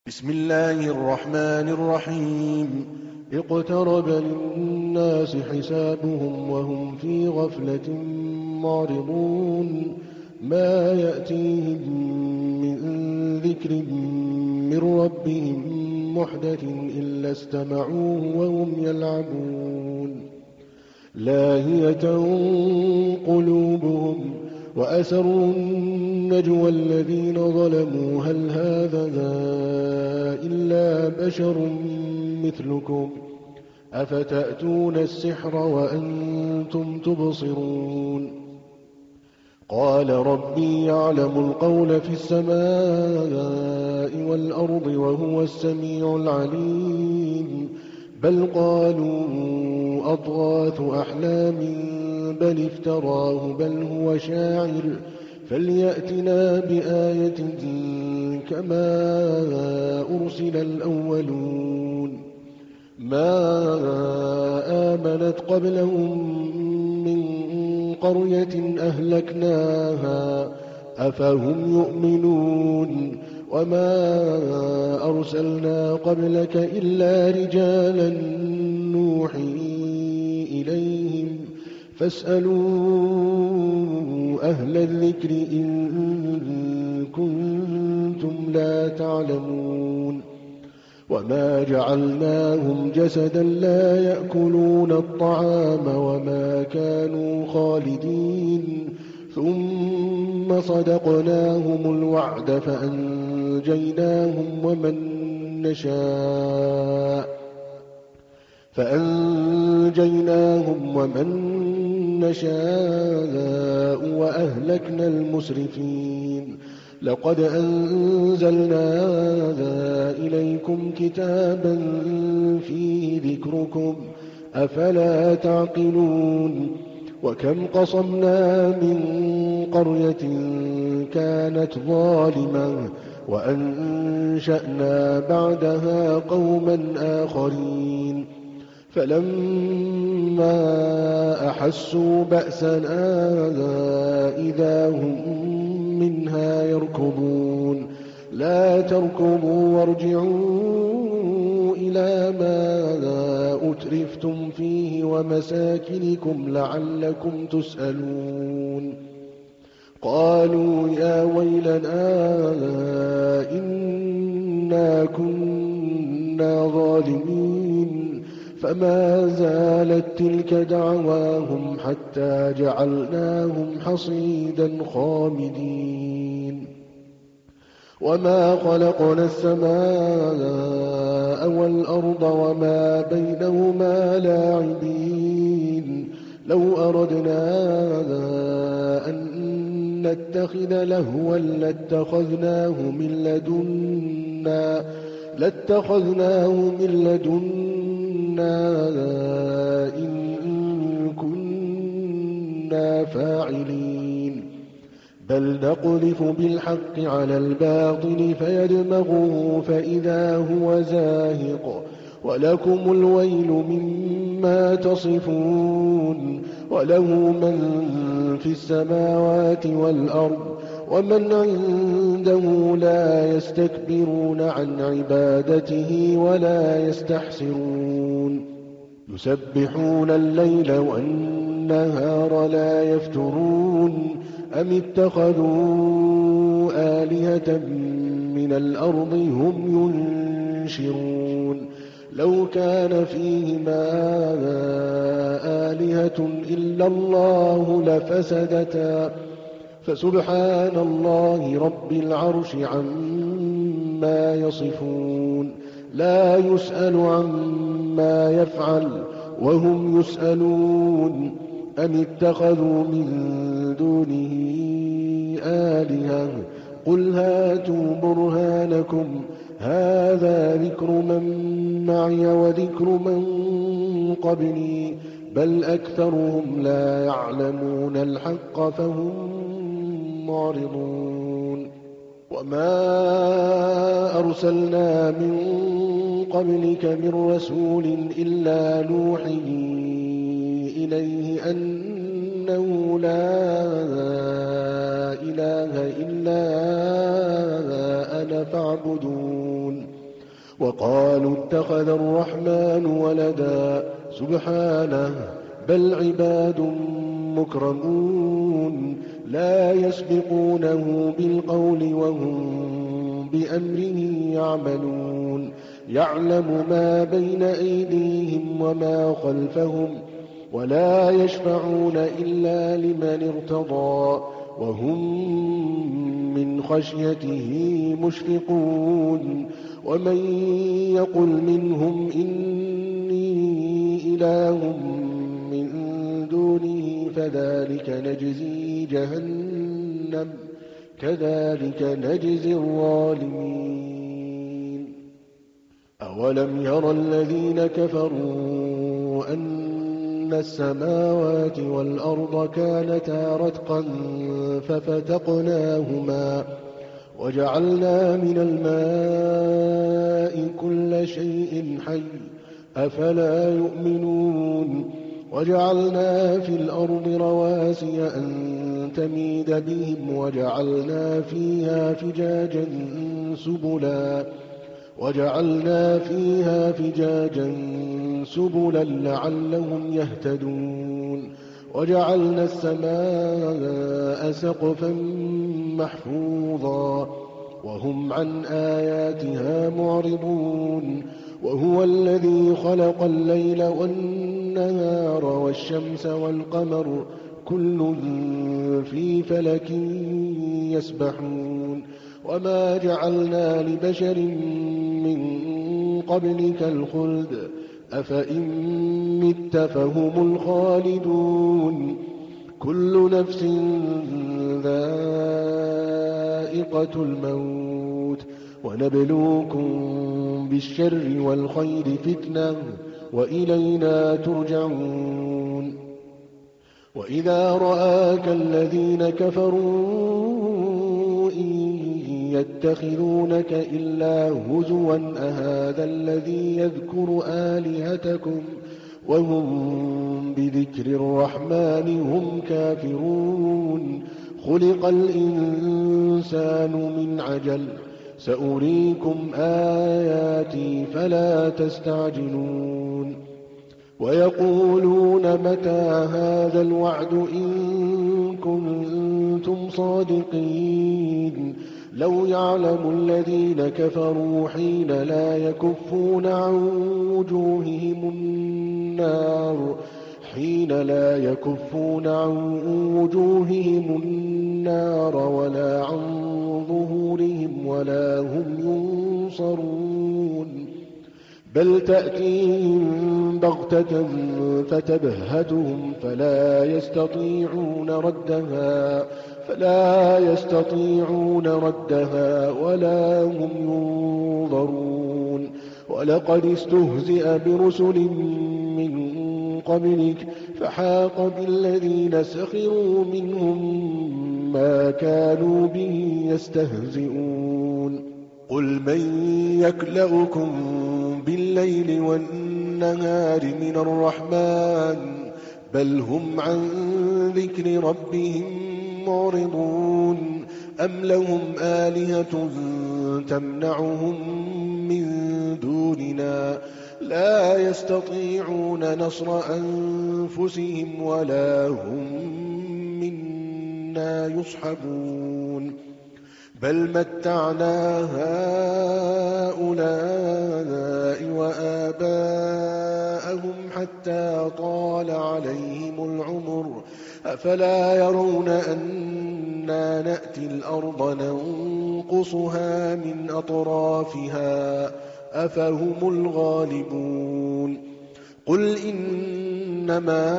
بسم الله الرحمن الرحيم اقترب للناس حسابهم وهم في غفلة معرضون ما يأتيهم من ذكر من ربهم محدث إلا استمعوه وهم يلعبون لاهية قلوبهم وأسروا النجوى الذين ظلموا هل هذا إلا بشر مثلكم أفتأتون السحر وأنتم تبصرون قال ربي يعلم القول في السماء والأرض وهو السميع العليم بل قالوا أضغاث أحلام بل افتراه بل هو شاعر فليأتنا بآية كما أرسل الأولون ما آمنت قبلهم من قرية أهلكناها أفهم يؤمنون وما أرسلنا قبلك إلا رجالا نوحي إليهم فاسألوا أهل الذكر إن كنتم لا تعلمون وما جعلناهم جسدا لا يأكلون الطعام وما كانوا خالدين ثم صدقناهم الوعد فأنجيناهم ومن نشاء وأهلكنا المسرفين لقد أنزلنا إليكم كتابا فيه ذكركم أفلا تعقلون وكم قصمنا من قرية كانت ظالمة وأنشأنا بعدها قوما آخرين فلما أحسوا بأسنا إذا هم منها يركضون لا تركضوا وارجعوا إلى ما أترفتم فيه ومساكنكم لعلكم تسألون قالوا يا ويلنا إنا كنا ظالمين فما زالت تلك دعواهم حتى جعلناهم حصيدا خامدين وما خلقنا السماء والأرض وما بينهما لاعبين لو أردنا أن نتخذ لهوا لاتخذناه من لدنا إن كنا فاعلين بل نقذف بالحق على الباطل فيدمغه فإذا هو زاهق ولكم الويل مما تصفون وله من في السماوات والأرض ومن عنده لا يستكبرون عن عبادته ولا يستحسرون يسبحون الليل والنهار لا يفترون أم اتخذوا آلهة من الأرض هم ينشرون لو كان فيهما آلهة إلا الله لفسدتا فسبحان الله رب العرش عما يصفون لا يسأل عما يفعل وهم يسألون أم اتخذوا من دونه آلهة قل هاتوا برهانكم هذا ذكر من معي وذكر من قبلي بل أكثرهم لا يعلمون الحق فهم معرضون وما أرسلنا من قبلك من رسول إلا نوحي إليه أنه لا إله إلا أنا فاعبدون وقالوا اتخذ الرحمن ولدا سبحانه بل عباد مكرمون لا يسبقونه بالقول وهم بأمره يعملون يعلم ما بين أيديهم وما خلفهم ولا يشفعون إلا لمن ارتضى وهم من خشيته مشفقون ومن يقل منهم إني إله من دونه فذلك نجزي جهنم كذلك نجزي الظالمين أولم يرى الذين كفروا أن السماوات والأرض كانتا رتقا ففتقناهما وجعلنا من الماء كل شيء حي أفلا يؤمنون وجعلنا في الأرض رواسي أن تميد بهم وجعلنا فيها فجاجا سبلا لعلهم يهتدون وجعلنا السماء سقفا محفوظا وهم عن آياتها معرضون وهو الذي خلق الليل والنهار والشمس والقمر كل في فلك يسبحون وما جعلنا لبشر من قبلك الخلد أفإن مت فهم الخالدون كل نفس ذائقة الموت ونبلوكم بالشر والخير فتنة وإلينا ترجعون وإذا رآك الذين كفروا إن يتخذونك إلا هزوا أهذا الذي يذكر آلهتكم وهم بذكر الرحمن هم كافرون خلق الإنسان من عجل سأريكم آياتي فلا تستعجلون ويقولون متى هذا الوعد إن كنتم صادقين لو يعلم الذين كفروا حين لا يكفون عن وجوههم النار ولا عن ظهورهم ولا هم ينصرون بل تأتيهم بغتة فتبهتهم فلا يستطيعون ردها ولا هم ينظرون ولقد استهزئ برسل من قبلك فحاق بالذين سخروا منهم ما كانوا به يستهزئون قل من يكلؤكم بالليل والنهار من الرحمن بل هم عن ذكر ربهم معرضون أم لهم آلهة تمنعهم من دوننا لا يستطيعون نصر أنفسهم ولا هم منا يصحبون بل متعنا هؤلاء وآباءهم حتى طال عليهم العمر أفلا يرون أنا نأتي الأرض ننقصها من أطرافها أفهم الغالبون قل إنما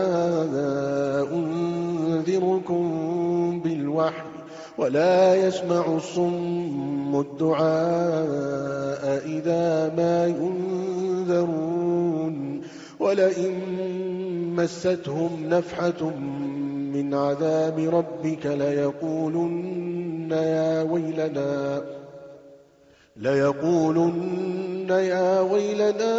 أنذركم بالوحي ولا يسمع الصم الدعاء إذا ما ينذرون ولئن مستهم نفحة من عذاب ربك ليقولن يا ويلنا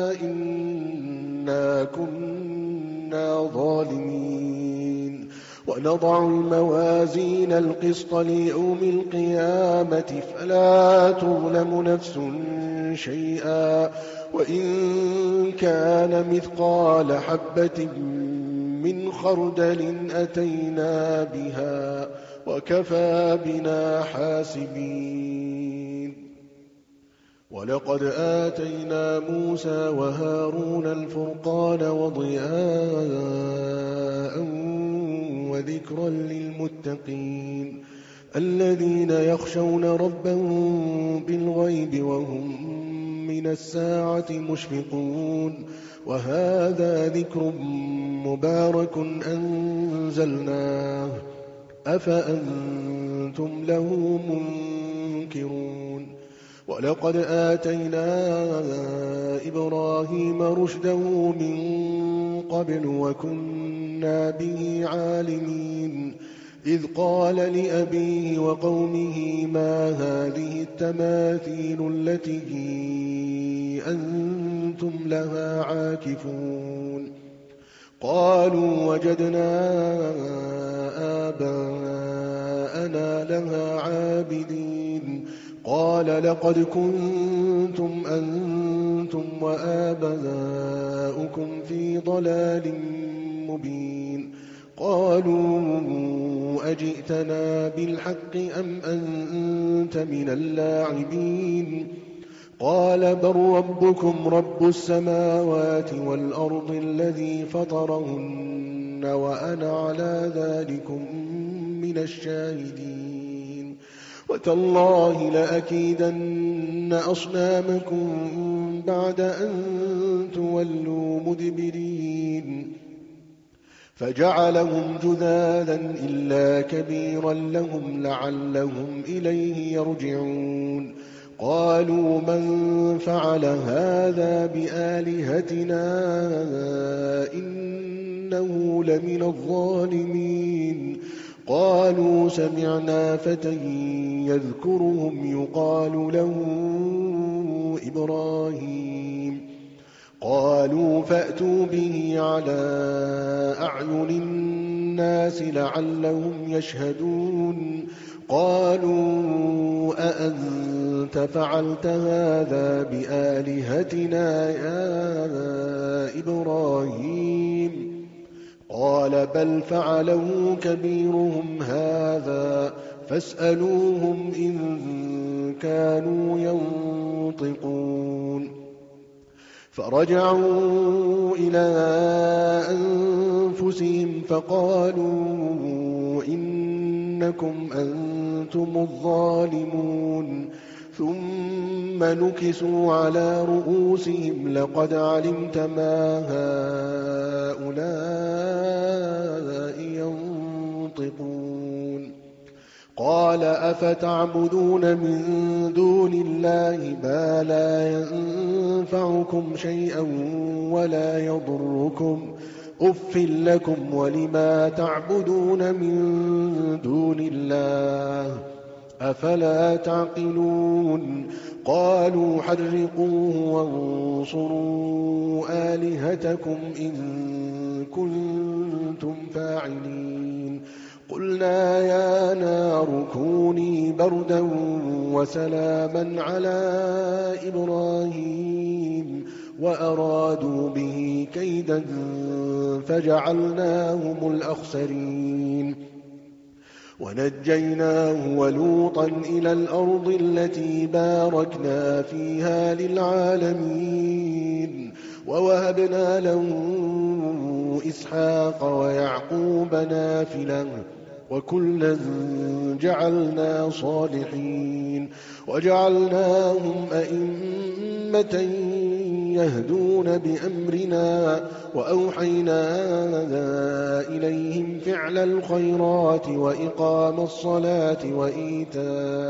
إنا كنا ظالمين ونضع الموازين القسط ليوم القيامة فلا تظلم نفس شيئا وإن كان مثقال حبة من خردل أتينا بها وكفى بنا حاسبين. ولقد آتينا موسى وهارون الفرقان وضياء وذكرا للمتقين الذين يخشون ربهم بالغيب وهم من الساعة مشفقون. وهذا ذكر مبارك أنزلناه أفأنتم له منكرون. ولقد آتينا إبراهيم رشده من قبل وكنا به عالمين إذ قال لأبيه وقومه ما هذه التماثيل التي أنتم لها عاكفون. قالوا وجدنا آباءنا لها عابدين. قال لقد كنتم أنتم وآباؤكم في ضلال مبين. قالوا أجئتنا بالحق أم أنت من اللاعبين. قال بل ربكم رب السماوات والأرض الذي فطرهن وأنا على ذلكم من الشاهدين. وتالله لأكيدن أصنامكم بعد أن تولوا مدبرين. فجعلهم جذاذا إلا كبيرا لهم لعلهم إليه يرجعون. قالوا من فعل هذا بآلهتنا إنه لمن الظالمين. قالوا سمعنا فتى يذكرهم يقال له إبراهيم. قالوا فأتوا به على أعين الناس لعلهم يشهدون. قالوا أأنت فعلت هذا بآلهتنا يا إبراهيم؟ قال بل فعله كبيرهم هذا فاسألوهم إن كانوا ينطقون. فرجعوا إلى أنفسهم فقالوا إنكم أنتم الظالمون. ثم نكسوا على رؤوسهم لقد علمت ما هؤلاء ينطقون. قال أفتعبدون من دون الله ما لا ينفعكم شيئا ولا يضركم أف لكم ولما تعبدون من دون الله أفلا تعقلون. قالوا حرقوه وانصروا آلهتكم إن كنتم فاعلين. قلنا يا نار كوني بردا وسلاما على إبراهيم وأرادوا به كيدا فجعلناهم الأخسرين. ونجيناه ولوطا إلى الأرض التي باركنا فيها للعالمين. ووهبنا له إسحاق ويعقوب نافلة وكلا جعلنا صالحين. وجعلناهم أئمة يهدون بأمرنا وأوحينا إليهم فعل الخيرات وإقام الصلاة وإيتاء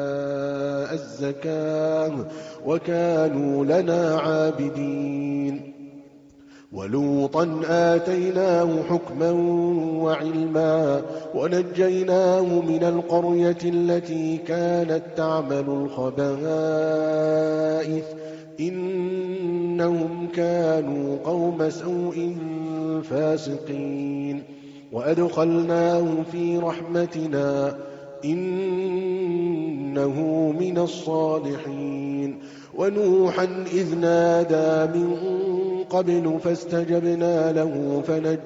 الزكاة وكانوا لنا عابدين. ولوطا آتيناه حكما وعلما ونجيناه من القرية التي كانت تعمل الخبائث إنهم كانوا قوم سوء فاسقين. وأدخلناه في رحمتنا إنه من الصالحين. ونوحا إذ نادى من قبل فاستجبنا له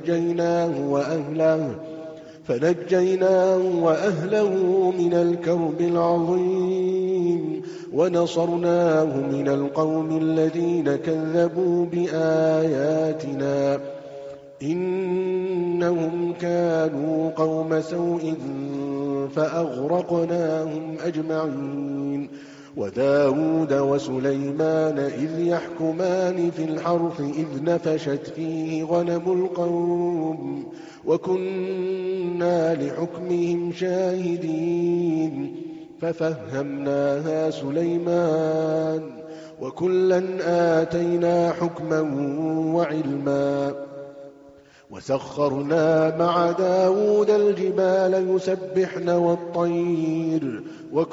فنجيناه وأهله من الكرب العظيم ونصرناه من القوم الذين كذبوا بآياتنا إنهم كانوا قوم سوء فأغرقناهم أجمعين. وداود وسليمان إذ يحكمان في الحرث إذ نفشت فيه غنم القوم وكنا لحكمهم شاهدين ففهمناها سليمان وكلا آتينا حكما وعلما. وسخرنا مع داود الجبال يسبحن والطير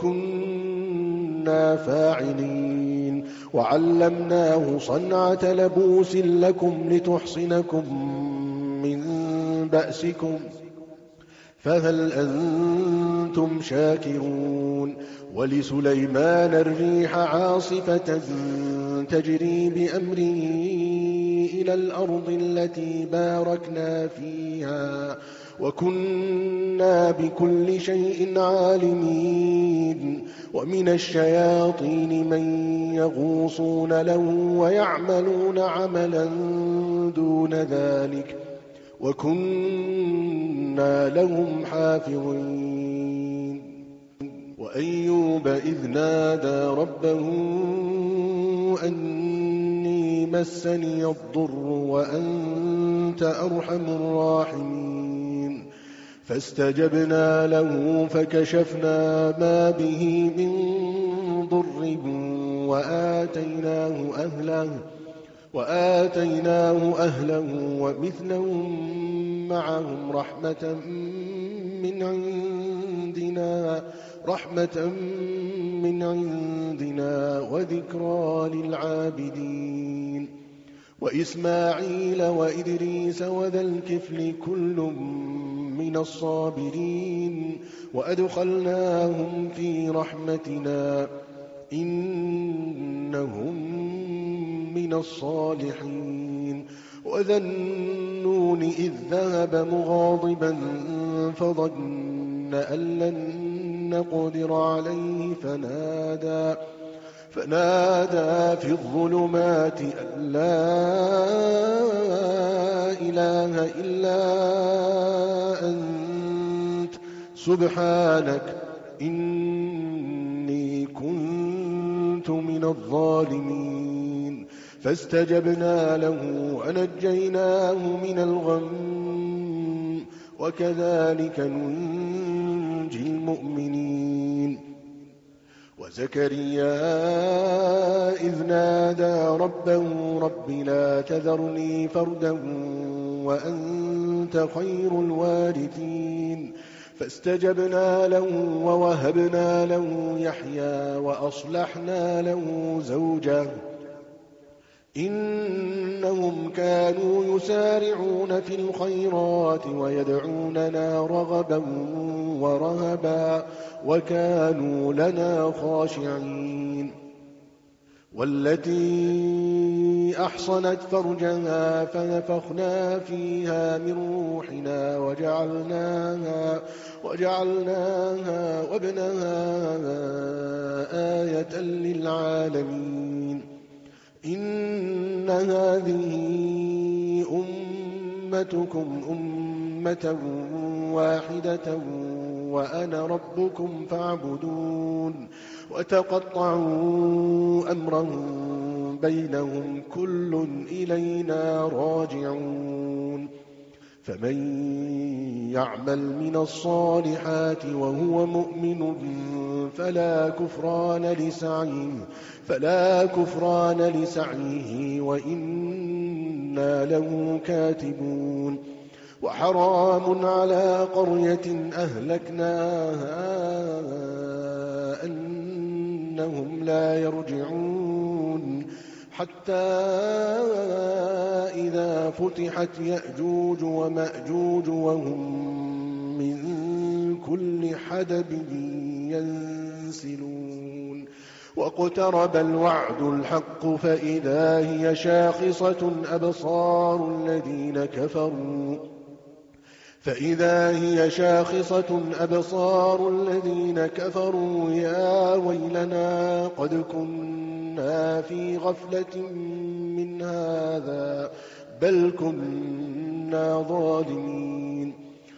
وكنا فاعلين. وعلمناه صنعة لبوس لكم لتحصنكم من بأسكم فهل أنتم شاكرون. ولسليمان الريح عاصفة تجري بأمره إلى الأرض التي باركنا فيها وكنا بكل شيء عالمين. ومن الشياطين من يغوصون له ويعملون عملا دون ذلك وكنا لهم حافظين. وأيوب إذ نادى ربه أني مسني الضر وأنت أرحم الراحمين فاستجبنا له فكشفنا ما به من ضر وآتيناه أهله ومثلهم معهم رحمة من عندنا وذكرى للعابدين. وإسماعيل وإدريس وذا الكفل كل من الصابرين وأدخلناهم في رحمتنا إنهم من الصالحين. وذا النون إذ ذهب مغاضبا فظن أن لن نقدر عليه فنادى في الظلمات أن لا إله إلا أنت سبحانك إني كنت من الظالمين. فاستجبنا له ونجيناه من الغم وكذلك ننجي المؤمنين. وزكريا إذ نادى ربه رب لا تذرني فردا وأنت خير الوارثين فاستجبنا له ووهبنا له يحيى وأصلحنا له زوجه إنهم كانوا يسارعون في الخيرات ويدعوننا رغبا ورهبا وكانوا لنا خاشعين. والتي أحصنت فرجها فنفخنا فيها من روحنا وجعلناها وابنها آية للعالمين. إن هذه أمتكم أمة واحدة وأنا ربكم فاعبدون. وتقطعوا أمرهم بينهم كل إلينا راجعون. فمن يعمل من الصالحات وهو مؤمن فلا كفران لسعيه وإنا له كاتبون. وحرام على قرية أهلكناها أنهم لا يرجعون حتى إذا فتحت يأجوج ومأجوج وهم من كل حدب ينسلون واقترب الوعد الحق فإذا هي شاخصة أبصار الذين كفروا يا ويلنا قد كنا في غفلة من هذا بل كنا ظالمين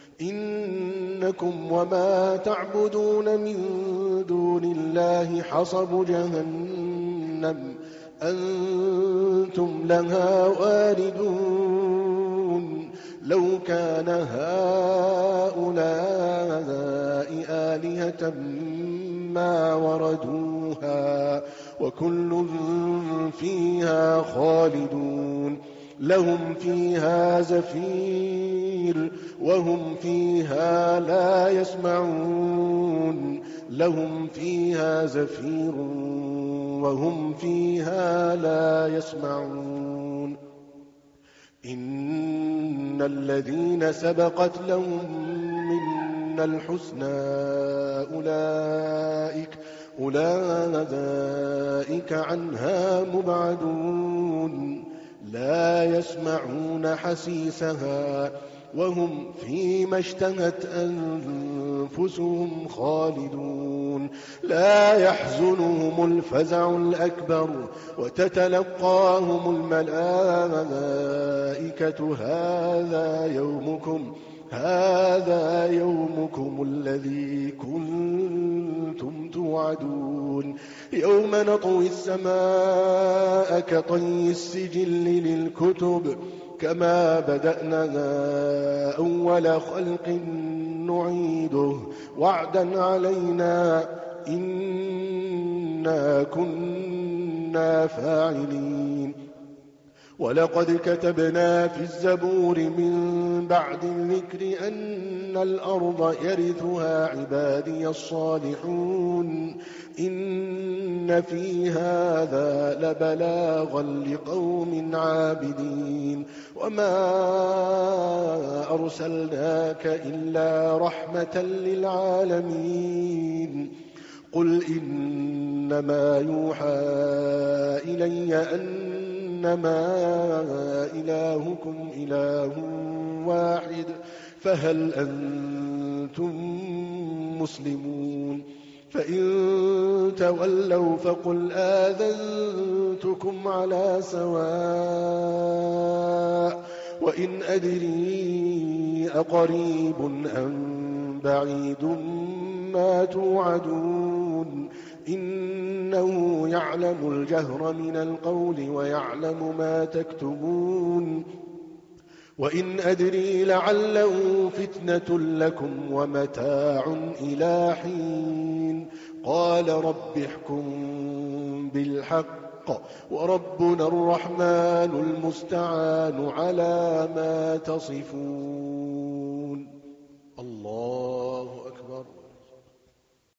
إنكم وما تعبدون من دون الله حصب جهنم أنتم لها واردون لو كان هؤلاء آلهة ما وردوها وكل فيها خالدون لهم فيها زفير وهم فيها لا يسمعون إن الذين سبقت لهم منا الحسنى أولئك عنها مبعدون لا يسمعون حسيسها وهم فيما اشتهت أنفسهم خالدون لا يحزنهم الفزع الأكبر وتتلقاهم الملائكة هذا يومكم الذي كنتم توعدون يوم نطوي السماء كطي السجل للكتب كما بدأنا أول خلق نعيده وعدا علينا إنا كنا فاعلين ولقد كتبنا في الزبور من بعد الذكر أن الأرض يرثها عبادي الصالحون إن في هذا لبلاغا لقوم عابدين وما أرسلناك إلا رحمة للعالمين قل إنما يوحى إلي أنما إلهكم إله واحد فهل أنتم مسلمون فإن تولوا فقل آذنتكم على سواء وإن أدري أقريب أم بعيد ما توعدون إنه يعلم الجهر من القول ويعلم ما تكتمون وإن أدري لعله فتنة لكم ومتاع إلى حين قال رب احكم بالحق وربنا الرحمن المستعان على ما تصفون الله